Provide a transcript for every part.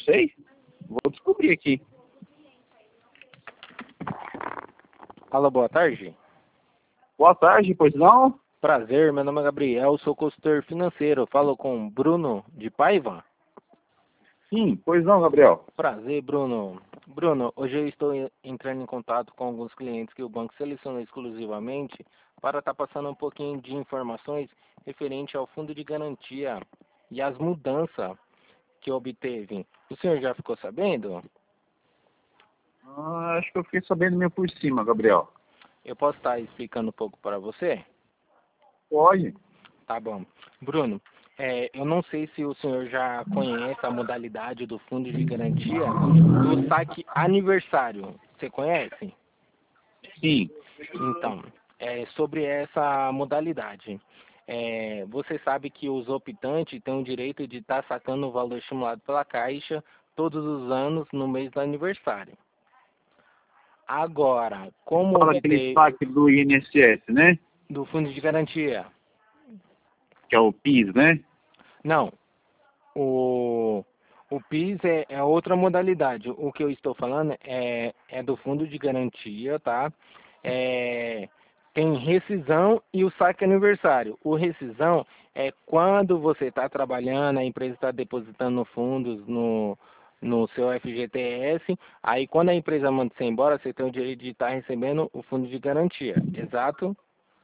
sei. Vou descobrir aqui. Alô, boa tarde. Boa tarde, pois não? Prazer, meu nome é Gabriel, sou consultor financeiro. Falo com Bruno de Paiva. Sim, pois não, Gabriel. Prazer, Bruno. Bruno, hoje eu estou entrando em contato com alguns clientes que o banco selecionou exclusivamente para estar passando um pouquinho de informações referente ao fundo de garantia e as mudanças que obteve. O senhor já ficou sabendo? Acho que eu fiquei sabendo meio por cima, Gabriel. Eu posso estar explicando um pouco para você? Pode. Tá bom. Bruno, eu não sei se o senhor já conhece a modalidade do fundo de garantia do saque aniversário. Você conhece? Sim. Então, sobre essa modalidade, você sabe que os optantes têm o direito de estar sacando o valor estimulado pela Caixa todos os anos no mês do aniversário. Agora, como Fala aquele obter saque do INSS, né? do fundo de garantia? Que é o PIS, né? Não, o PIS é outra modalidade. O que eu estou falando é do fundo de garantia, tá? Tem rescisão e o saque aniversário. O rescisão é quando você está trabalhando, a empresa está depositando fundos no seu FGTS, aí quando a empresa manda você embora, você tem o direito de estar recebendo o fundo de garantia. Exato?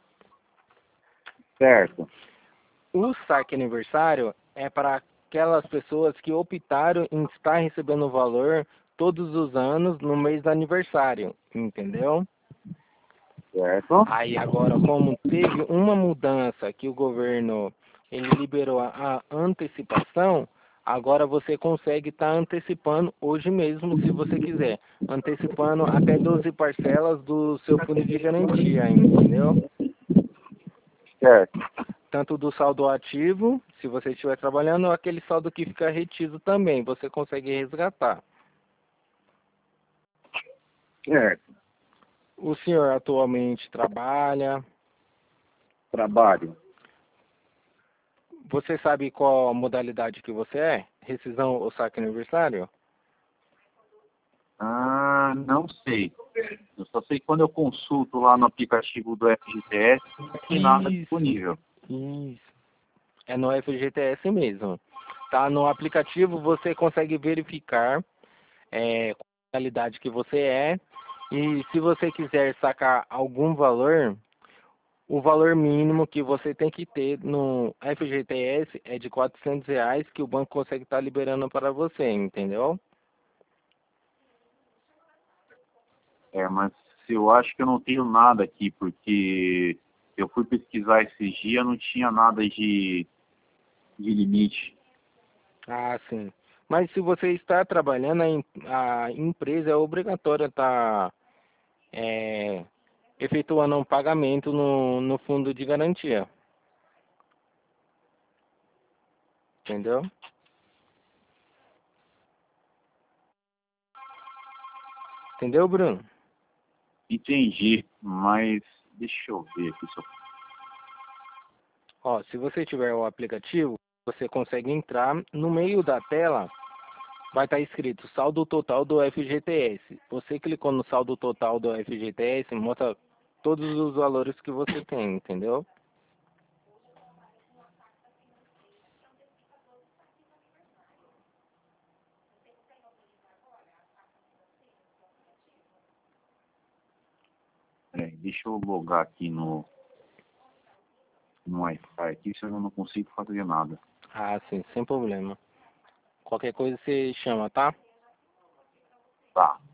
Certo. O saque aniversário é para aquelas pessoas que optaram em estar recebendo o valor todos os anos no mês do aniversário, entendeu? Certo. Aí agora, como teve uma mudança que o governo ele liberou a antecipação, agora você consegue estar antecipando hoje mesmo, se você quiser, antecipando até 12 parcelas do seu fundo de garantia, entendeu? Certo. Tanto do saldo ativo, se você estiver trabalhando, ou aquele saldo que fica retido também, você consegue resgatar. Certo. O senhor atualmente trabalha, Trabalho. você sabe qual a modalidade que você é? Rescisão ou saque aniversário? Não sei. Eu só sei que quando eu consulto lá no aplicativo do FGTS, não tem nada disponível. Isso. É no FGTS mesmo. Tá? No aplicativo você consegue verificar qual a modalidade que você é. E se você quiser sacar algum valor, o valor mínimo que você tem que ter no FGTS é de R$ 400 que o banco consegue estar liberando para você, entendeu? Mas eu acho que eu não tenho nada aqui, porque eu fui pesquisar esses dias, não tinha nada de limite. Ah, sim. Mas se você está trabalhando, a empresa é obrigatória estar efetuando um pagamento no fundo de garantia. Entendeu? Entendeu, Bruno? Entendi, mas deixa eu ver aqui. Ó, se você tiver o aplicativo, você consegue entrar no meio da tela, vai estar escrito saldo total do FGTS. Você clicou no saldo total do FGTS, mostra todos os valores que você tem, entendeu? Deixa eu logar aqui no Wi-Fi aqui, senão eu não consigo fazer nada. Ah, sim, sem problema. Qualquer coisa você chama, tá? Tá.